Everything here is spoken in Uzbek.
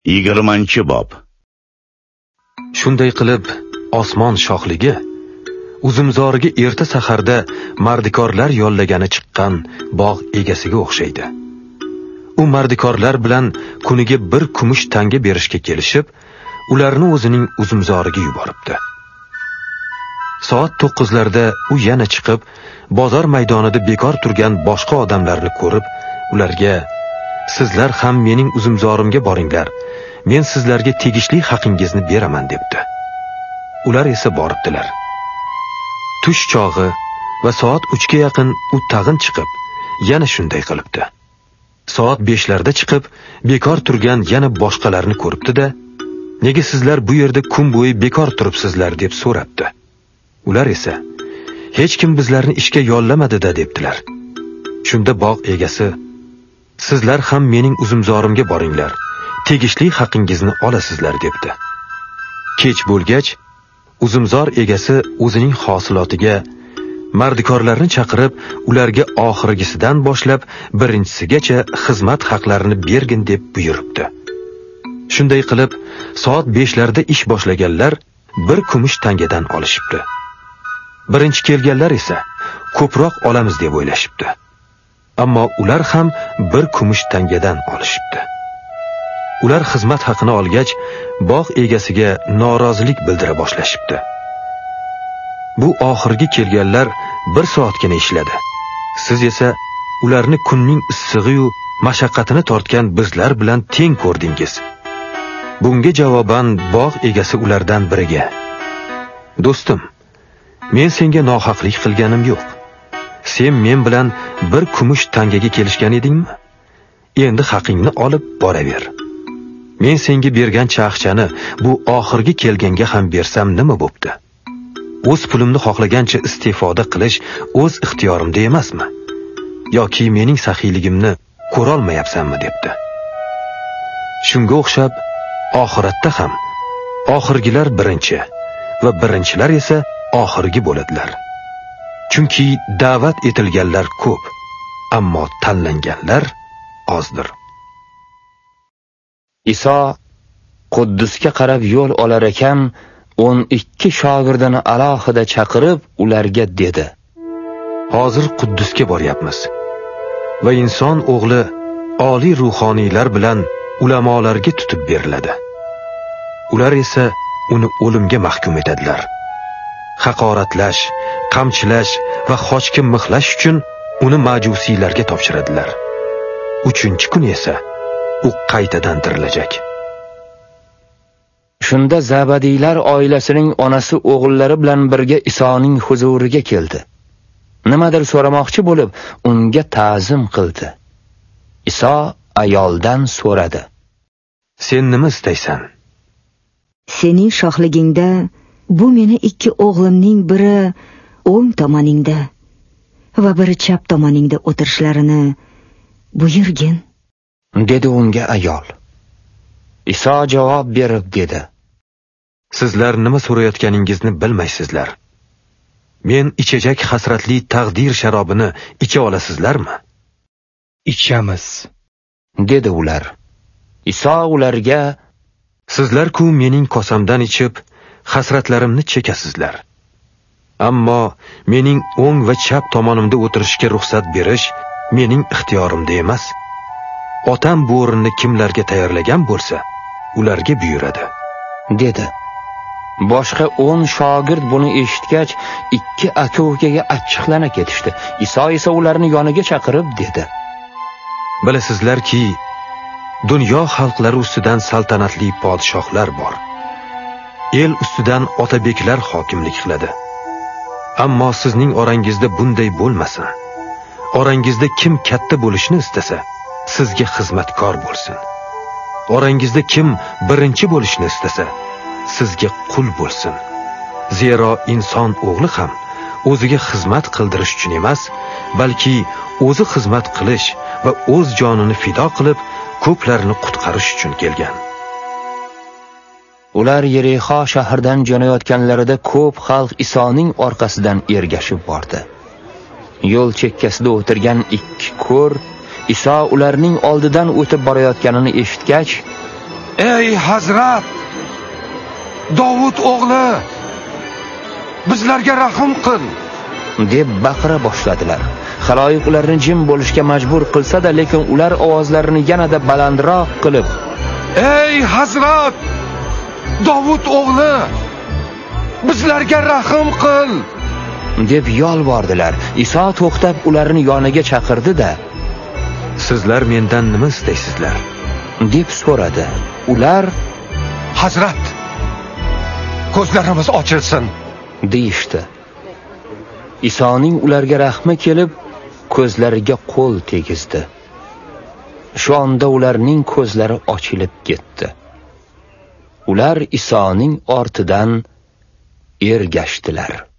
20-bob. Shunday qilib, osmon shohligi uzumzoriga erta saharda mardikorlar yollagani chiqqan bog' egasiga o'xshaydi. U mardikorlar bilan kuniga bir kumush tanga berishga kelishib, ularni o'zining uzumzoriga yuboribdi. Soat 9larda u yana chiqib, bozor maydonida bekor turgan boshqa odamlarni ko'rib, ularga: "Sizlar ham mening uzumzorimga boringlar. Men sizlarga tegishli haqingizni beraman" debdi. Ular esa boribdilar. Tush chog'i va soat 3 ga yaqin u tag'in chiqib, yana shunday qilibdi. Soat 5larda chiqib, bekor turgan yana boshqalarni ko'ribdi-da, "Nega sizlar bu yerda kun bo'yi bekor turibsizlar?" deb so'rabdi. Ular esa: "Hech kim bizlarni ishga yollamadi-da" debdilar. Shunda bog' egasi: "Sizlar ham mening uzumzorimga boringlar. Tegishli haqingizni olasizlar" debdi. Kech bo'lgach, uzumzor egasi o'zining hosilotiga mardikorlarni chaqirib, ularga oxirgisidan boshlab birinchisigacha xizmat haqlarini bergin deb buyuribdi. Shunday qilib, soat 5larda ish boshlaganlar bir kumush tangadan olishibdi. Birinchi kelganlar esa ko'proq olamiz deb o'ylashibdi. Ammo ular ham bir kumush tangadan olishibdi. Ular xizmat haqini olgach, bog' egasiga norozilik bildira boshlashibdi. Bu oxirgi kelganlar 1 soatgina ishladi. Siz esa ularni kunning issig'i-yu mashaqqatini tortgan bizlar bilan teng ko'rdingiz. Bunga javoban bog' egasi ulardan biriga: "Do'stim, men senga nohaqlik qilganim yo'q. Sen men bilan bir kumush tangaga kelishgan edingmi? Endi haqingni olib boraver. Men senga bergan chaqchani bu oxirgi kelganga ham bersam nima bo'pti? O'z pulimni xohlagancha iste'foda qilish o'z ixtiyorimda emasmi? Yoki mening saxiyligimni ko'ra olmayapsanmi?" debdi. Shunga o'xshab, oxiratda ham oxirgilar birinchi va birinchilar esa oxirgi bo'ladilar. Chunki da'vat etilganlar ko'p, ammo tanlanganlar ozdir. Iso Quddusga qarab yo'l olar ekan, 12 shogirdini alohida chaqirib, ularga dedi: "Hozir Quddusga boryapmiz va inson o'g'li oliy ruhoniylar bilan ulamolarga tutib beriladi. Ular esa uni o'limga mahkum etadilar. Haqoratlash, qamchilash va xochga mixlash uchun uni majusiylarga topshiradilar. 3-kun esa u qaytadan tirilajak." Shunda Zabadiylar oilasining onasi o'g'illari bilan birga Isoning huzuriga keldi. Nimadir so'ramoqchi bo'lib, unga ta'zim qildi. Iso ayoldan so'radi: "Sen nima istaysan?" "Sening shohligingda bu meni 2 o'g'limning biri o'ng tomoningda va biri chap tomoningda o'tirishlarini buyurgin", dedi unga ayol. Iso javob berib dedi: "Sizlar nima so'rayotganingizni bilmaysizlar. Men ichajak hasratli taqdir sharobini icha olasizlarmi?" "Ichamiz", dedi ular. Iso ularga: "Sizlar-ku mening kosamdan ichib, hasratlarimni chekasizlar. Ammo mening o'ng va chap tomonimda o'tirishga ruxsat berish mening ixtiyorimda emas. Otam bu o'rinni kimlarga tayyorlagan bo'lsa, ularga buyuradi", dedi. Boshqa 10 shogird buni eshitgach, 2 aka-ukaga achchiqlana ketishdi. Iso esa ularni yoniga chaqirib dedi: "Bilasizlarki, dunyo xalqlari ustidan saltanatli podshohlar bor. El ustidan otabeklar hokimlik qiladi. Ammo sizning orangizda bunday bo'lmasin. Orangizda kim katta bo'lishni istasa, sizga xizmatkor bo'lsin. Orangizda kim birinchi bo'lishni istasa, sizga qul bo'lsin. Zero inson o'g'li ham o'ziga xizmat qildirish uchun emas, balki o'zi xizmat qilish va o'z jonini fido qilib, ko'plarni qutqarish uchun kelgan." Ular Yerixo shahridan jo'nayotganlarida ko'p xalq Isoning orqasidan ergashib bordi. Yo'l chekkasida o'tirgan 2 ko'r Iso ularning oldidan o'tib borayotganini eshitgach, Ey Hazrat, Dovud o'g'li, bizlarga rahm qil, deb baqira boshladilar. Xaloyiq ularni jim bo'lishga majbur qilsa-da, lekin ular ovozlarini yanada balandroq qilib, ey Hazrat, Dovud o'g'li, bizlarga rahm qil, deb yolvordilar. Iso to'xtab ularni yoniga chaqirdi-da, sizlar mendan nima istaysizlar? deb so'radi. Ular, Hazrat, ko'zlarimiz ochilsin, deyishdi. Isoning ularga rahmi kelib, ko'zlariga qo'l tegizdi. Shu onda ularning ko'zlari ochilib ketdi. Ular Isoning ortidan ergashdilar.